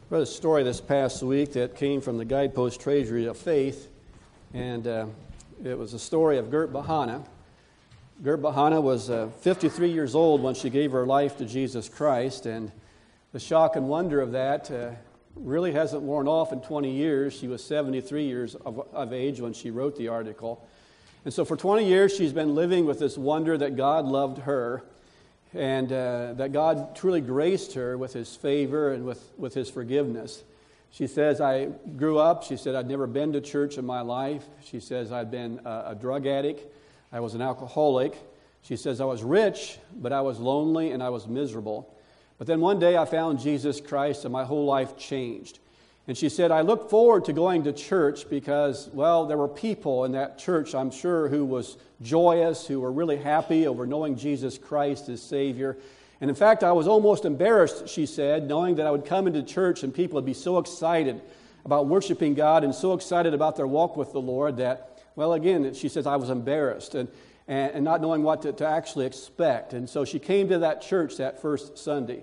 Read a story this past week that came from the Guidepost Treasury of Faith, and it was a story of Gert Bahana. Gert Bahana was 53 years old when she gave her life to Jesus Christ, and the shock and wonder of that really hasn't worn off in 20 years. She was 73 years of age when she wrote the article. And so for 20 years she's been living with this wonder that God loved her, and that God truly graced her with His favor and with His forgiveness. She says, I grew up, she said, I'd never been to church in my life. She says, I'd been a drug addict. I was an alcoholic. She says, I was rich, but I was lonely and I was miserable. But then one day I found Jesus Christ and my whole life changed. And she said, I looked forward to going to church because, well, there were people in that church, I'm sure, who was joyous, who were really happy over knowing Jesus Christ as Savior. And in fact, I was almost embarrassed, she said, knowing that I would come into church and people would be so excited about worshiping God and so excited about their walk with the Lord that, well, again, she says, I was embarrassed and not knowing what to actually expect. And so she came to that church that first Sunday.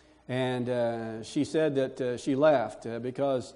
And she said that she left because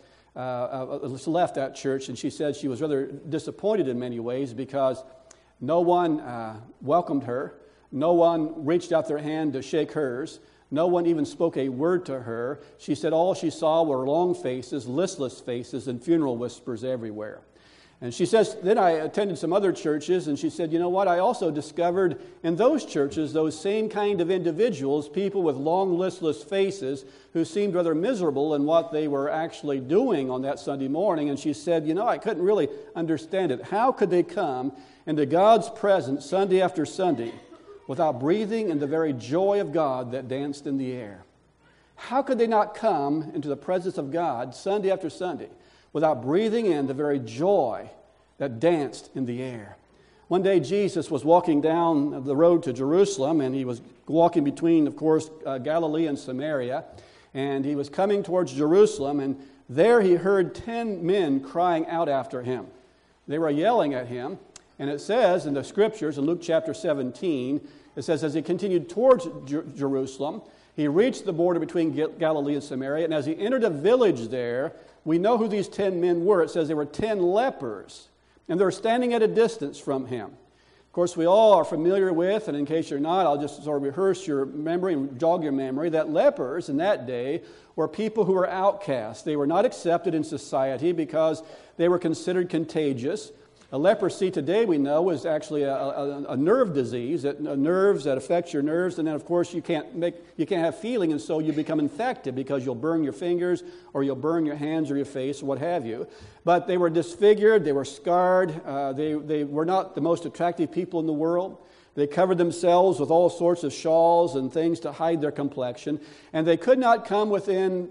left that church, and she said she was rather disappointed in many ways because no one welcomed her, no one reached out their hand to shake hers, no one even spoke a word to her. She said all she saw were long faces, listless faces, and funeral whispers everywhere. And she says, then I attended some other churches, and she said, you know what, I also discovered in those churches those same kind of individuals, people with long, listless faces who seemed rather miserable in what they were actually doing on that Sunday morning. And she said, you know, I couldn't really understand it. How could they come into God's presence Sunday after Sunday without breathing in the very joy of God that danced in the air? How could they not come into the presence of God Sunday after Sunday without breathing in the very joy that danced in the air? One day Jesus was walking down the road to Jerusalem, and he was walking between, of course, Galilee and Samaria, and he was coming towards Jerusalem, and there he heard 10 men crying out after him. They were yelling at him, and it says in the Scriptures, in Luke chapter 17, it says, as he continued towards Jerusalem, he reached the border between Galilee and Samaria, and as he entered a village there, we know who these 10 men were. It says they were 10 lepers, and they were standing at a distance from him. Of course, we all are familiar with, and in case you're not, I'll just sort of rehearse your memory and jog your memory, that lepers in that day were people who were outcasts. They were not accepted in society because they were considered contagious. A leprosy today, we know, is actually a nerve disease, nerves that affects your nerves, and then, of course, you can't have feeling, and so you become infected because you'll burn your fingers or you'll burn your hands or your face or what have you. But they were disfigured, they were scarred, they were not the most attractive people in the world. They covered themselves with all sorts of shawls and things to hide their complexion, and they could not come within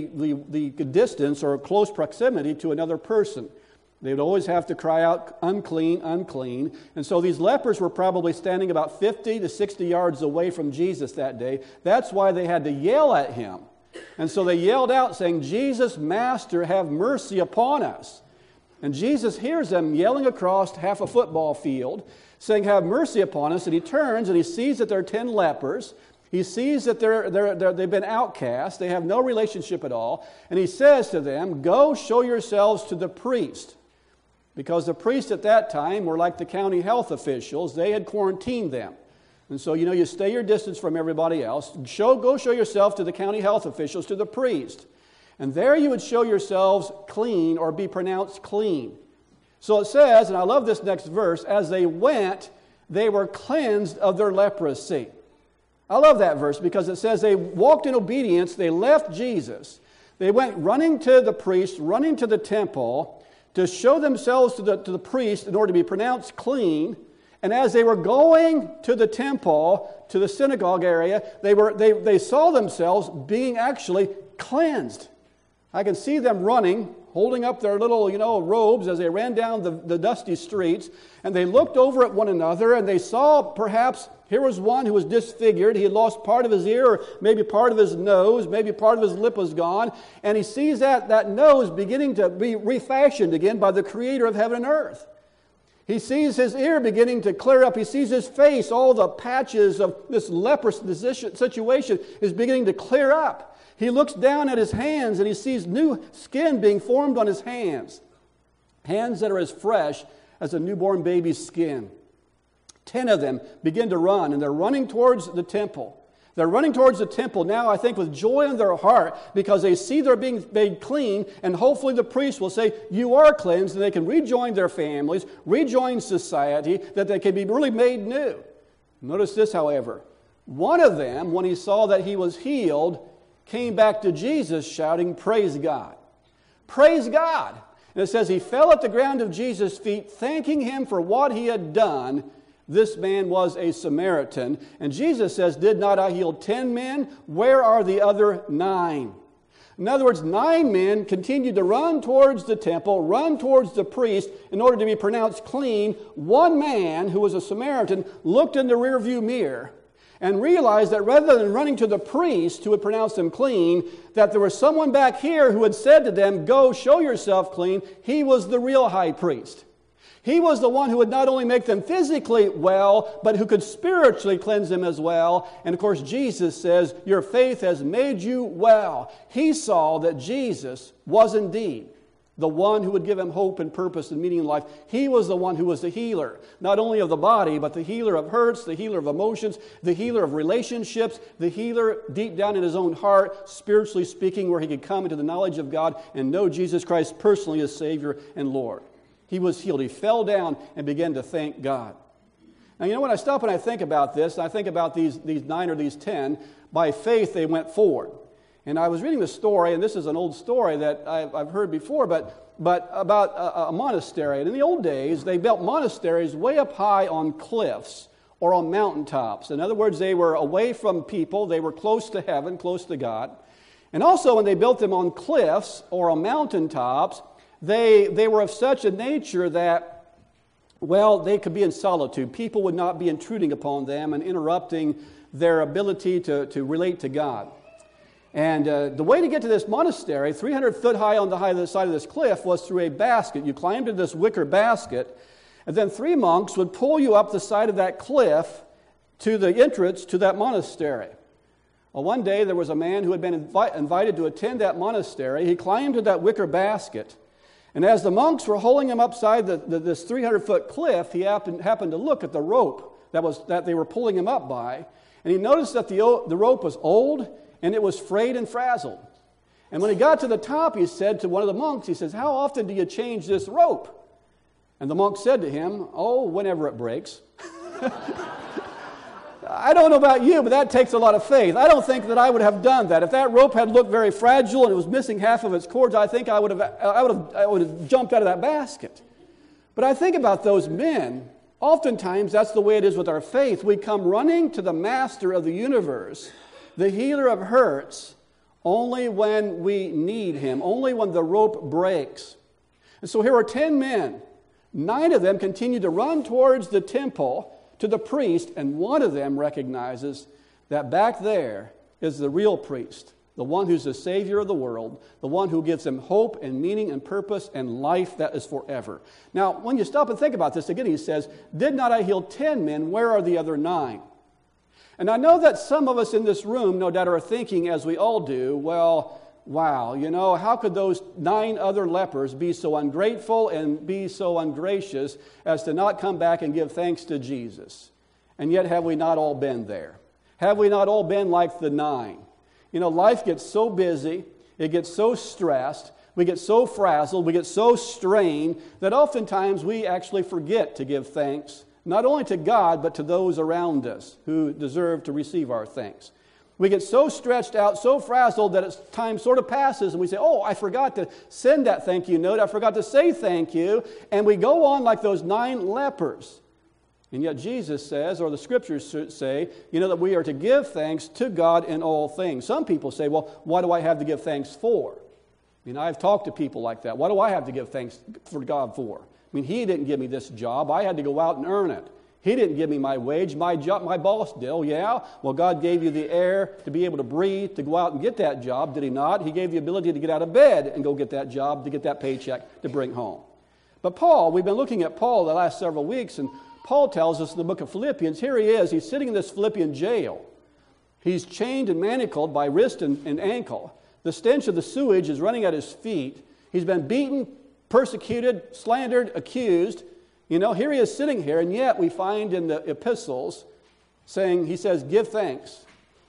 the distance or close proximity to another person. They would always have to cry out, unclean, unclean. And so these lepers were probably standing about 50 to 60 yards away from Jesus that day. That's why they had to yell at him. And so they yelled out saying, Jesus, Master, have mercy upon us. And Jesus hears them yelling across half a football field, saying, have mercy upon us. And he turns and he sees that there are 10 lepers. He sees that they've been outcast. They have no relationship at all. And he says to them, go show yourselves to the priest. Because the priests at that time were like the county health officials. They had quarantined them. And so, you stay your distance from everybody else. Go show yourself to the county health officials, to the priest. And there you would show yourselves clean or be pronounced clean. So it says, and I love this next verse, as they went, they were cleansed of their leprosy. I love that verse because it says they walked in obedience. They left Jesus. They went running to the priest, running to the temple, to show themselves to the priest in order to be pronounced clean. And as they were going to the temple, to the synagogue area, they saw themselves being actually cleansed. I can see them running, holding up their little, robes as they ran down the dusty streets. And they looked over at one another, and they saw perhaps here was one who was disfigured. He had lost part of his ear, or maybe part of his nose, maybe part of his lip was gone. And he sees that nose beginning to be refashioned again by the Creator of heaven and earth. He sees his ear beginning to clear up. He sees his face, all the patches of this leprous situation is beginning to clear up. He looks down at his hands and he sees new skin being formed on his hands. Hands that are as fresh as a newborn baby's skin. 10 of them begin to run, and they're running towards the temple. They're running towards the temple now, I think, with joy in their heart because they see they're being made clean, and hopefully the priest will say, you are cleansed, and they can rejoin their families, rejoin society, that they can be really made new. Notice this, however. One of them, when he saw that he was healed, came back to Jesus shouting, praise God. Praise God. And it says he fell at the ground of Jesus' feet, thanking him for what he had done. This man was a Samaritan. And Jesus says, did not I heal 10 men? Where are the other 9? In other words, 9 men continued to run towards the temple, run towards the priest in order to be pronounced clean. One man, who was a Samaritan, looked in the rearview mirror and realized that rather than running to the priest who would pronounce them clean, that there was someone back here who had said to them, go show yourself clean. He was the real high priest. He was the one who would not only make them physically well, but who could spiritually cleanse them as well. And of course, Jesus says, your faith has made you well. He saw that Jesus was indeed the one who would give him hope and purpose and meaning in life. He was the one who was the healer, not only of the body, but the healer of hurts, the healer of emotions, the healer of relationships, the healer deep down in his own heart, spiritually speaking, where he could come into the knowledge of God and know Jesus Christ personally as Savior and Lord. He was healed. He fell down and began to thank God. Now, you know, when I stop and I think about this, I think about these 9 or these 10, by faith they went forward. And I was reading the story, and this is an old story that I've heard before, but about a monastery. And in the old days, they built monasteries way up high on cliffs or on mountaintops. In other words, they were away from people. They were close to heaven, close to God. And also, when they built them on cliffs or on mountaintops, they were of such a nature that, well, they could be in solitude. People would not be intruding upon them and interrupting their ability to relate to God. And the way to get to this monastery, 300 foot high on the side of this cliff, was through a basket. You climbed into this wicker basket, and then 3 monks would pull you up the side of that cliff to the entrance to that monastery. Well, one day there was a man who had been invited to attend that monastery. He climbed to that wicker basket, and as the monks were holding him upside this 300-foot cliff, he happened to look at the rope that they were pulling him up by, and he noticed that the rope was old, and it was frayed and frazzled. And when he got to the top, he said to one of the monks, he says, how often do you change this rope? And the monk said to him, oh, whenever it breaks. I don't know about you, but that takes a lot of faith. I don't think that I would have done that. If that rope had looked very fragile and it was missing half of its cords, I think I would have jumped out of that basket. But I think about those men. Oftentimes, that's the way it is with our faith. We come running to the master of the universe, the healer of hurts, only when we need him, only when the rope breaks. And so here are 10 men. 9 of them continue to run towards the temple, to the priest, and one of them recognizes that back there is the real priest, the one who's the Savior of the world, the one who gives them hope and meaning and purpose and life that is forever. Now, when you stop and think about this, again he says, did not I heal 10 men? Where are the other 9? And I know that some of us in this room, no doubt, are thinking, as we all do, well, wow, you know, how could those 9 other lepers be so ungrateful and be so ungracious as to not come back and give thanks to Jesus? And yet, have we not all been there? Have we not all been like the 9? You know, life gets so busy, it gets so stressed, we get so frazzled, we get so strained, that oftentimes we actually forget to give thanks, not only to God, but to those around us who deserve to receive our thanks. We get so stretched out, so frazzled that time sort of passes and we say, oh, I forgot to send that thank you note. I forgot to say thank you. And we go on like those 9 lepers. And yet Jesus says, or the scriptures say, you know, that we are to give thanks to God in all things. Some people say, well, what do I have to give thanks for? I mean, I've talked to people like that. What do I have to give thanks for God for? I mean, he didn't give me this job. I had to go out and earn it. He didn't give me my wage. My boss did. Oh, yeah? Well, God gave you the air to be able to breathe, to go out and get that job, did he not? He gave the ability to get out of bed and go get that job, to get that paycheck to bring home. But Paul, we've been looking at Paul the last several weeks, and Paul tells us in the book of Philippians, here he is, he's sitting in this Philippian jail. He's chained and manacled by wrist and ankle. The stench of the sewage is running at his feet. He's been beaten, persecuted, slandered, accused. Here he is sitting here, and yet we find in the epistles he says, give thanks,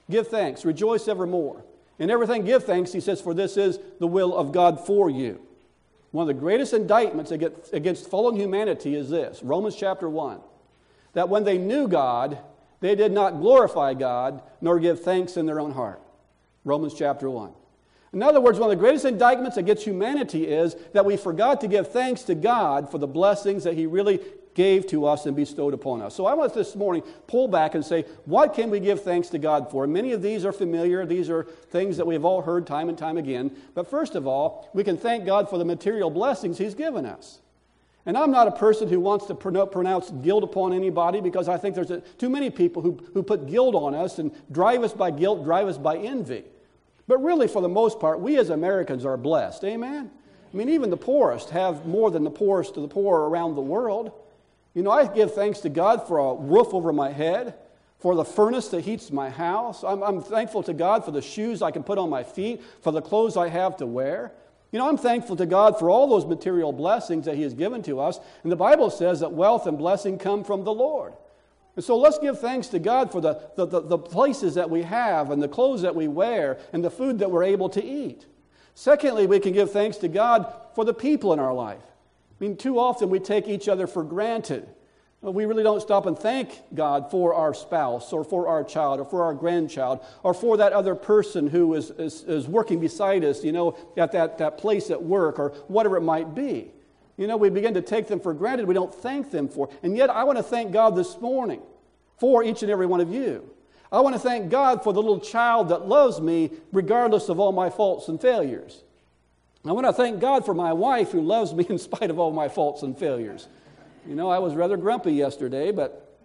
rejoice evermore. In everything give thanks, he says, for this is the will of God for you. One of the greatest indictments against fallen humanity is this, Romans chapter 1, that when they knew God, they did not glorify God, nor give thanks in their own heart. Romans chapter 1. In other words, one of the greatest indictments against humanity is that we forgot to give thanks to God for the blessings that He really gave to us and bestowed upon us. So I want this morning pull back and say, what can we give thanks to God for? Many of these are familiar. These are things that we've all heard time and time again. But first of all, we can thank God for the material blessings He's given us. And I'm not a person who wants to pronounce guilt upon anybody, because I think there's too many people who put guilt on us and drive us by guilt, drive us by envy. But really, for the most part, we as Americans are blessed. Amen? I mean, even the poorest have more than the poorest of the poor around the world. I give thanks to God for a roof over my head, for the furnace that heats my house. I'm thankful to God for the shoes I can put on my feet, for the clothes I have to wear. I'm thankful to God for all those material blessings that He has given to us. And the Bible says that wealth and blessing come from the Lord. And so let's give thanks to God for the places that we have and the clothes that we wear and the food that we're able to eat. Secondly, we can give thanks to God for the people in our life. I mean, too often we take each other for granted. We really don't stop and thank God for our spouse or for our child or for our grandchild or for that other person who is working beside us, at that place at work or whatever it might be. We begin to take them for granted. We don't thank them for. And yet I want to thank God this morning for each and every one of you. I want to thank God for the little child that loves me regardless of all my faults and failures. I want to thank God for my wife who loves me in spite of all my faults and failures. I was rather grumpy yesterday, but,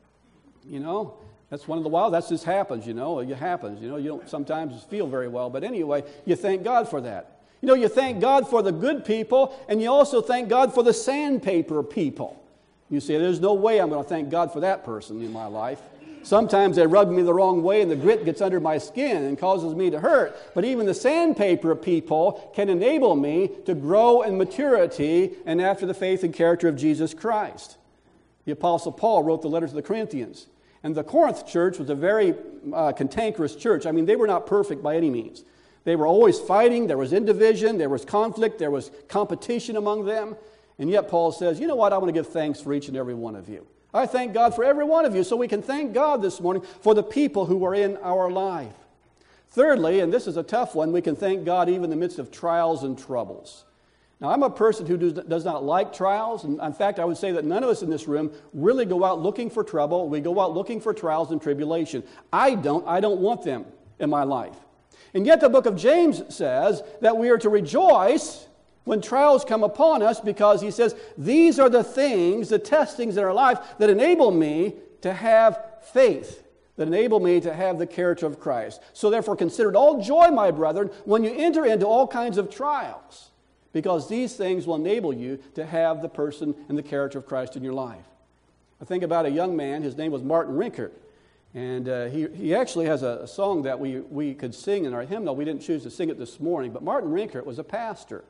that's one of the that just happens, it happens. You don't sometimes feel very well, but anyway, you thank God for that. You thank God for the good people, and you also thank God for the sandpaper people. You say, there's no way I'm going to thank God for that person in my life. Sometimes they rub me the wrong way and the grit gets under my skin and causes me to hurt. But even the sandpaper people can enable me to grow in maturity and after the faith and character of Jesus Christ. The Apostle Paul wrote the letter to the Corinthians. And the Corinth church was a very cantankerous church. I mean, they were not perfect by any means. They were always fighting. There was division. There was conflict. There was competition among them. And yet Paul says, you know what? I want to give thanks for each and every one of you. I thank God for every one of you, so we can thank God this morning for the people who are in our life. Thirdly, and this is a tough one, we can thank God even in the midst of trials and troubles. Now, I'm a person who does not like trials, and in fact, I would say that none of us in this room really go out looking for trouble. We go out looking for trials and tribulation. I don't want them in my life. And yet the book of James says that we are to rejoice when trials come upon us, because he says, these are the things, the testings in our life that enable me to have faith, that enable me to have the character of Christ. So therefore consider it all joy, my brethren, when you enter into all kinds of trials, because these things will enable you to have the person and the character of Christ in your life. I think about a young man, his name was Martin Rinkert, and he actually has a song that we could sing in our hymnal. We didn't choose to sing it this morning, but Martin Rinkert was a pastor.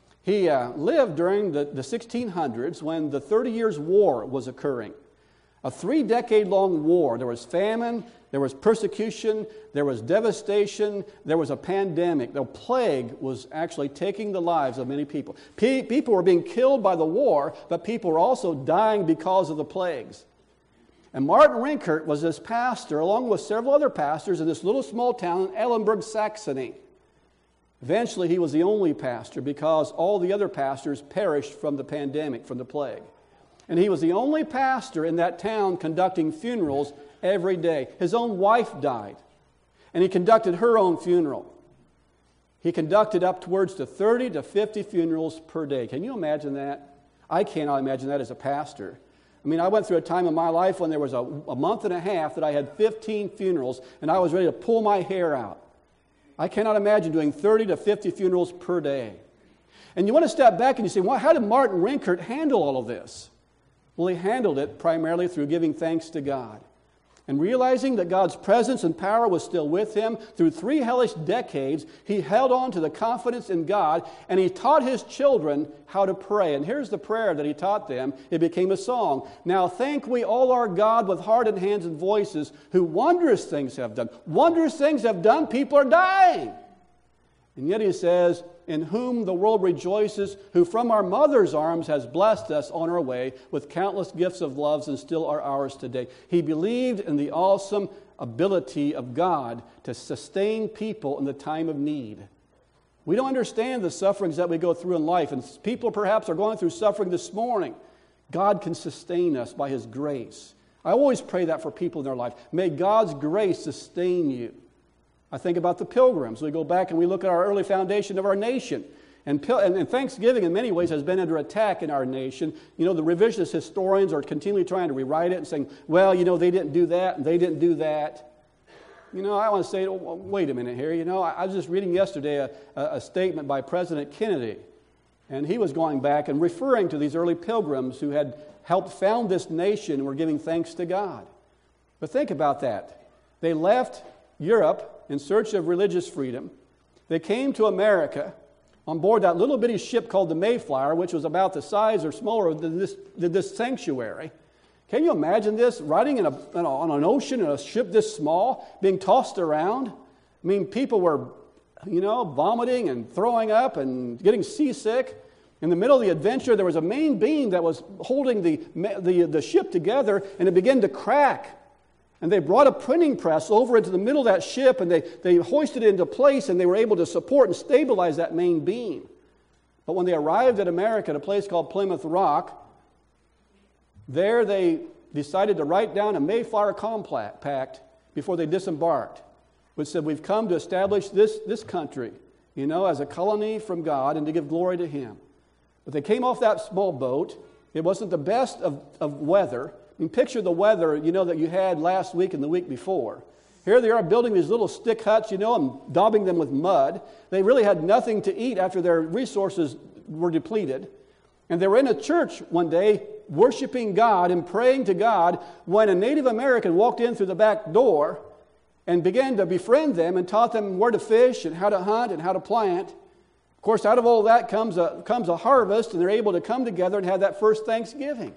He lived during the 1600s when the 30 Years' War was occurring. A 3-decade-long war. There was famine, there was persecution, there was devastation, there was a pandemic. The plague was actually taking the lives of many people. People were being killed by the war, but people were also dying because of the plagues. And Martin Rinkert was this pastor, along with several other pastors, in this little small town in Ellenburg, Saxony. Eventually, he was the only pastor because all the other pastors perished from the pandemic, from the plague. And he was the only pastor in that town conducting funerals every day. His own wife died, and he conducted her own funeral. He conducted upwards to 30 to 50 funerals per day. Can you imagine that? I cannot imagine that as a pastor. I mean, I went through a time in my life when there was a month and a half that I had 15 funerals, and I was ready to pull my hair out. I cannot imagine doing 30 to 50 funerals per day. And you want to step back and you say, well, how did Martin Rinkert handle all of this? Well, he handled it primarily through giving thanks to God. And realizing that God's presence and power was still with him through 3 hellish decades, he held on to the confidence in God, and he taught his children how to pray. And here's the prayer that he taught them. It became a song. Now thank we all our God with heart and hands and voices, who wondrous things have done. Wondrous things have done. People are dying. And yet he says, in whom the world rejoices, who from our mother's arms has blessed us on our way with countless gifts of loves and still are ours today. He believed in the awesome ability of God to sustain people in the time of need. We don't understand the sufferings that we go through in life, and people perhaps are going through suffering this morning. God can sustain us by His grace. I always pray that for people in their life. May God's grace sustain you. I think about the Pilgrims. We go back and we look at our early foundation of our nation. And Thanksgiving, in many ways, has been under attack in our nation. You know, the revisionist historians are continually trying to rewrite it and saying, well, you know, they didn't do that and they didn't do that. You know, I want to say, wait a minute here. You know, I was just reading yesterday a statement by President Kennedy. And he was going back and referring to these early Pilgrims who had helped found this nation and were giving thanks to God. But think about that. They left Europe in search of religious freedom. They came to America on board that little bitty ship called the Mayflower, which was about the size or smaller than this sanctuary. Can you imagine this? Riding on an ocean in a ship this small, being tossed around? I mean, people were, you know, vomiting and throwing up and getting seasick. In the middle of the adventure, there was a main beam that was holding the ship together, and it began to crack. And they brought a printing press over into the middle of that ship, and they hoisted it into place, and they were able to support and stabilize that main beam. But when they arrived at America at a place called Plymouth Rock, there they decided to write down a Mayflower Compact before they disembarked, which said, we've come to establish this country, you know, as a colony from God and to give glory to Him. But they came off that small boat. It wasn't the best of weather. I mean, picture the weather, you know, that you had last week and the week before. Here they are building these little stick huts, you know, and daubing them with mud. They really had nothing to eat after their resources were depleted. And they were in a church one day worshiping God and praying to God when a Native American walked in through the back door and began to befriend them and taught them where to fish and how to hunt and how to plant. Of course, out of all that comes a harvest, and they're able to come together and have that first Thanksgiving.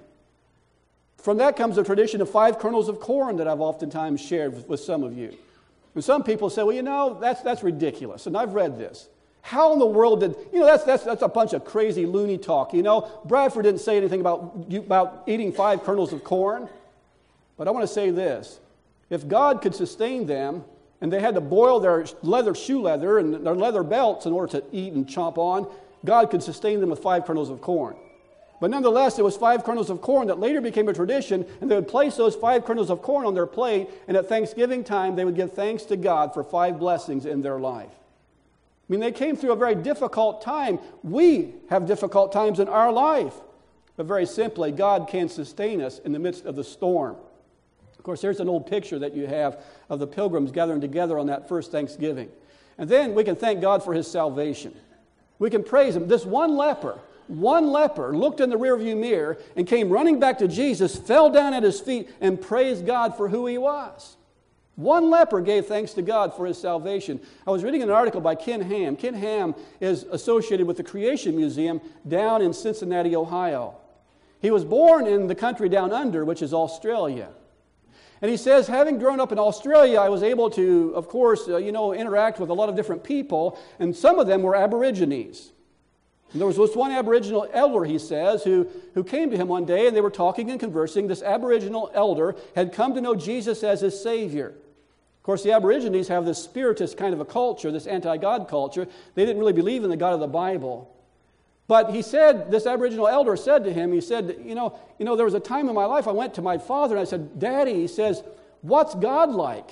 From that comes a tradition of 5 kernels of corn that I've oftentimes shared with some of you. And some people say, well, you know, that's ridiculous. And I've read this. How in the world did, you know, that's a bunch of crazy loony talk. You know, Bradford didn't say anything about eating 5 kernels of corn. But I want to say this. If God could sustain them, and they had to boil their shoe leather and their leather belts in order to eat and chomp on, God could sustain them with 5 kernels of corn. But nonetheless, it was 5 kernels of corn that later became a tradition, and they would place those 5 kernels of corn on their plate, and at Thanksgiving time, they would give thanks to God for 5 blessings in their life. I mean, they came through a very difficult time. We have difficult times in our life. But very simply, God can sustain us in the midst of the storm. Of course, there's an old picture that you have of the Pilgrims gathering together on that first Thanksgiving. And then we can thank God for His salvation. We can praise Him. This one leper looked in the rearview mirror and came running back to Jesus, fell down at His feet, and praised God for who He was. One leper gave thanks to God for his salvation. I was reading an article by Ken Ham. Ken Ham is associated with the Creation Museum down in Cincinnati, Ohio. He was born in the country down under, which is Australia. And he says, having grown up in Australia, I was able to, of course, interact with a lot of different people, and some of them were Aborigines. And there was this one Aboriginal elder, he says, who came to him one day, and they were talking and conversing. This Aboriginal elder had come to know Jesus as his Savior. Of course, the Aborigines have this spiritist kind of a culture, this anti-God culture. They didn't really believe in the God of the Bible. But he said, this Aboriginal elder said to him, he said, you know, there was a time in my life I went to my father and I said, Daddy, he says, what's God like?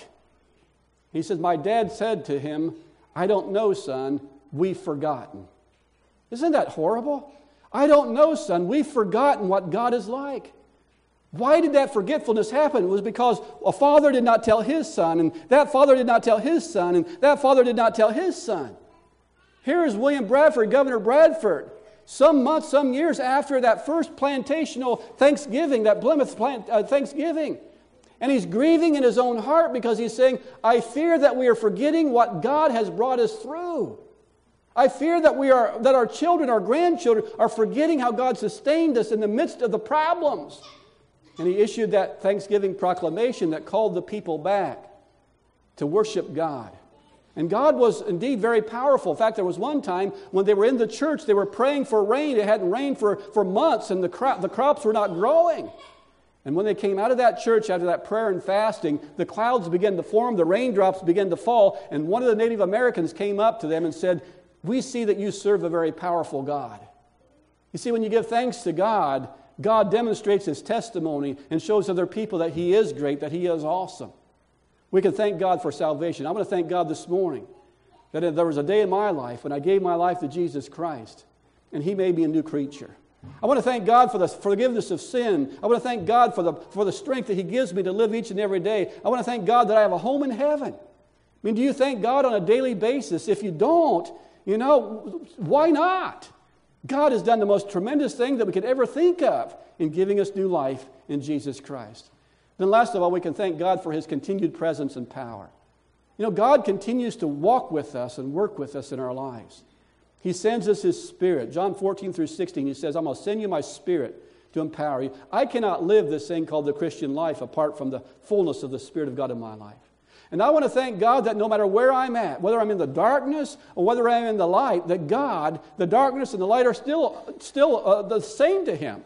He says, my dad said to him, I don't know, son, we've forgotten. Isn't that horrible? I don't know, son, we've forgotten what God is like. Why did that forgetfulness happen? It was because a father did not tell his son, and that father did not tell his son, and that father did not tell his son. Here is William Bradford, Governor Bradford, some months, some years after that first plantational Thanksgiving, that Plymouth Thanksgiving. And he's grieving in his own heart because he's saying, I fear that we are forgetting what God has brought us through. I fear that our children, our grandchildren, are forgetting how God sustained us in the midst of the problems. And he issued that Thanksgiving proclamation that called the people back to worship God. And God was indeed very powerful. In fact, there was one time when they were in the church, they were praying for rain. It hadn't rained for months, and the crops were not growing. And when they came out of that church after that prayer and fasting, the clouds began to form, the raindrops began to fall, and one of the Native Americans came up to them and said, we see that you serve a very powerful God. You see, when you give thanks to God, God demonstrates His testimony and shows other people that He is great, that He is awesome. We can thank God for salvation. I want to thank God this morning that there was a day in my life when I gave my life to Jesus Christ, and He made me a new creature. I want to thank God for the forgiveness of sin. I want to thank God for the strength that He gives me to live each and every day. I want to thank God that I have a home in heaven. I mean, do you thank God on a daily basis? If you don't, why not? God has done the most tremendous thing that we could ever think of in giving us new life in Jesus Christ. Then last of all, we can thank God for His continued presence and power. God continues to walk with us and work with us in our lives. He sends us His Spirit. John 14 through 16, He says, I'm going to send you my Spirit to empower you. I cannot live this thing called the Christian life apart from the fullness of the Spirit of God in my life. And I want to thank God that no matter where I'm at, whether I'm in the darkness or whether I'm in the light, that God, the darkness and the light are still the same to Him.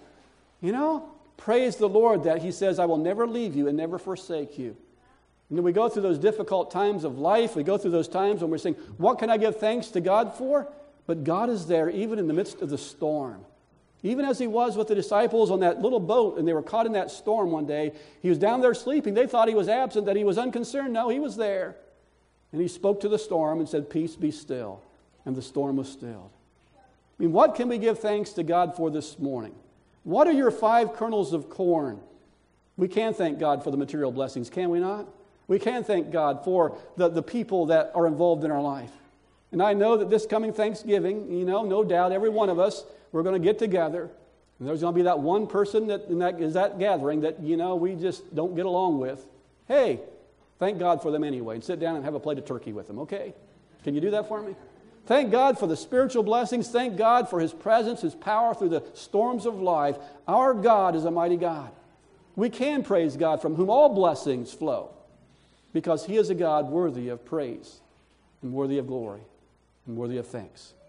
Praise the Lord that He says, I will never leave you and never forsake you. And we go through those difficult times of life. We go through those times when we're saying, what can I give thanks to God for? But God is there even in the midst of the storm. Even as He was with the disciples on that little boat and they were caught in that storm one day, He was down there sleeping. They thought He was absent, that He was unconcerned. No, He was there. And He spoke to the storm and said, peace, be still. And the storm was stilled. I mean, what can we give thanks to God for this morning? What are your 5 kernels of corn? We can thank God for the material blessings, can we not? We can thank God for the people that are involved in our life. And I know that this coming Thanksgiving, no doubt every one of us, we're going to get together. And there's going to be that one person that is that gathering that, we just don't get along with. Hey, thank God for them anyway. And sit down and have a plate of turkey with them, okay? Can you do that for me? Thank God for the spiritual blessings. Thank God for His presence, His power through the storms of life. Our God is a mighty God. We can praise God from whom all blessings flow because He is a God worthy of praise and worthy of glory and worthy of thanks.